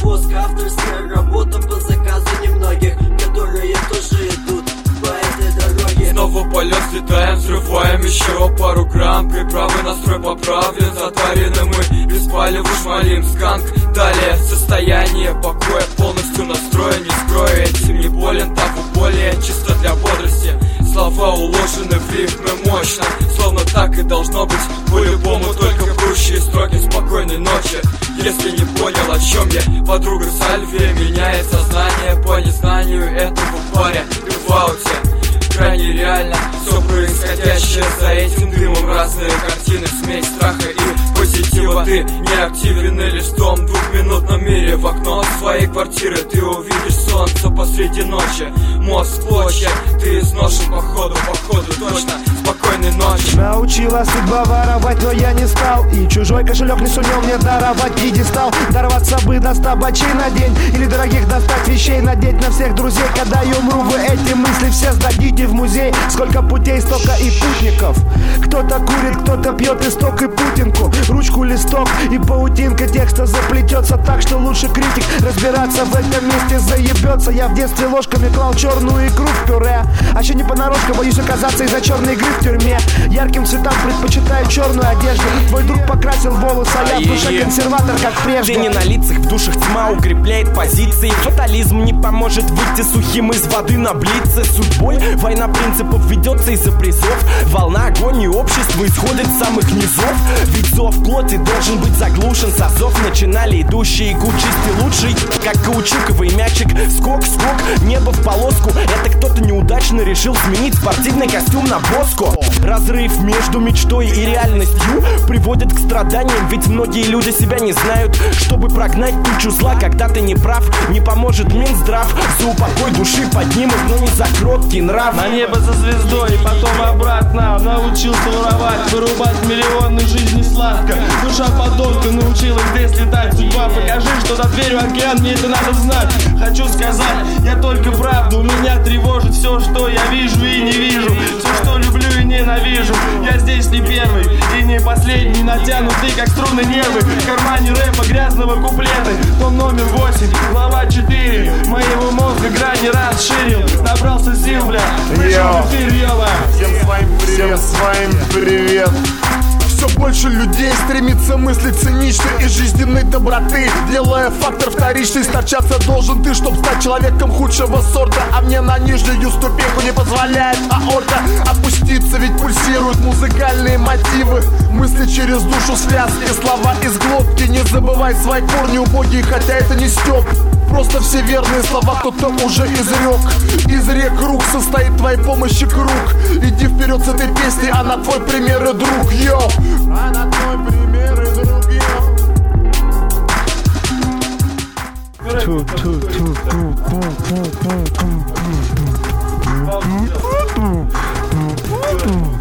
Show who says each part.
Speaker 1: мозг авторская работа по заказу немногих, которые тоже идут по этой дороге.
Speaker 2: Снова полет, взлетаем, взрываем еще пару грамм. Приправы, настрой поправлен, затарены мы без палева шмалим сканк. Далее состояние покоя, полностью настроен, не скрою, этим не болен, так и более чисто для бодрости. Слова уложены в рифмы мощно, словно так и должно быть. По-любому только прущие строки спокойной ночи. Если не понял, о чем я, подруга Сальвия меняет сознание по незнанию этого паря. И в ауте крайне реально все происходящее за этим дымом. Разные картины, смесь страха и позитива. Ты не активен лишь в том двухминутном мире. В окно своей квартиры ты увидишь солнце посреди ночи. Мозг в клочья, ты изношен походу точно. Спокойной ночи.
Speaker 3: Научила судьба воровать, но я не стал. И чужой кошелек не сумел мне даровать пьедестал. Дорваться бы до 100 бачей на день, или дорогих достать вещей надеть на всех друзей. Когда я умру, вы эти мысли все сдадите в музей. Сколько путей, столько и путников. Кто-то курит, кто-то пьет исток и путинку. Ручку, листок и паутинка текста заплетется так, что лучше критик разбираться в этом месте заебется. Я в детстве ложками клал черную икру в пюре, а еще не понарошку боюсь оказаться из-за черной игры в тюрьме. Ярким цветам предпочитаю черную одежду. Твой друг покрасил волосы, а я в душе консерватор, как прежде.
Speaker 4: Тени на лицах, в душах тьма укрепляет позиции. Фатализм не поможет выйти сухим из воды на блице. Судьбой война принципов ведется из-за призов. Волна агонии общества исходит с самых низов. Ведь зов плоти должен быть заглушен. Со зов начинали идущие игу чистый лучший, как каучуковый мячик. Скок, небо в полоску. Это кто-то неудачно решил сменить спортивный костюм на боску. Разрыв между мечтой и реальностью приводит к страданиям. Ведь многие люди себя не знают. Чтобы прогнать тучу зла, когда ты не прав, не поможет Минздрав. За упокой души поднимут, но не за кроткий нрав.
Speaker 5: На небо за звездой и потом обратно. Научился воровать, вырубать миллионы, жизни сладко. Душа подонка научилась здесь летать. Судьба, покажи, что за дверью океан, мне это надо знать. Хочу сказать, я только правду. Меня тревожит все, что я вижу и не вижу. Все, что люблю и ненавижу. Я здесь не первый и не последний. Натянутый, как струны нервы. В кармане рэпа грязного куплеты. Том номер 8, глава 4. Моего мозга грани расширил. Набрался сил, бля, пришел в эфир, ёба.
Speaker 6: Всем своим привет. Все больше людей стремится мыслить цинично из жизненной доброты, делая фактор вторичный. Старчаться должен ты, чтоб стать человеком худшего сорта. А мне на нижнюю ступеньку не позволяет аорта опуститься, ведь пульсируют музыкальные мотивы. Мысли через душу, связки, слова из глотки. Не забывай свои корни убогие, хотя это не стёб. Просто все верные слова кто-то уже изрек. Из рек рук состоит твоей помощи круг. Иди вперед с этой песней, она твой пример и друг, йоу. Она твой пример и друг, йоу.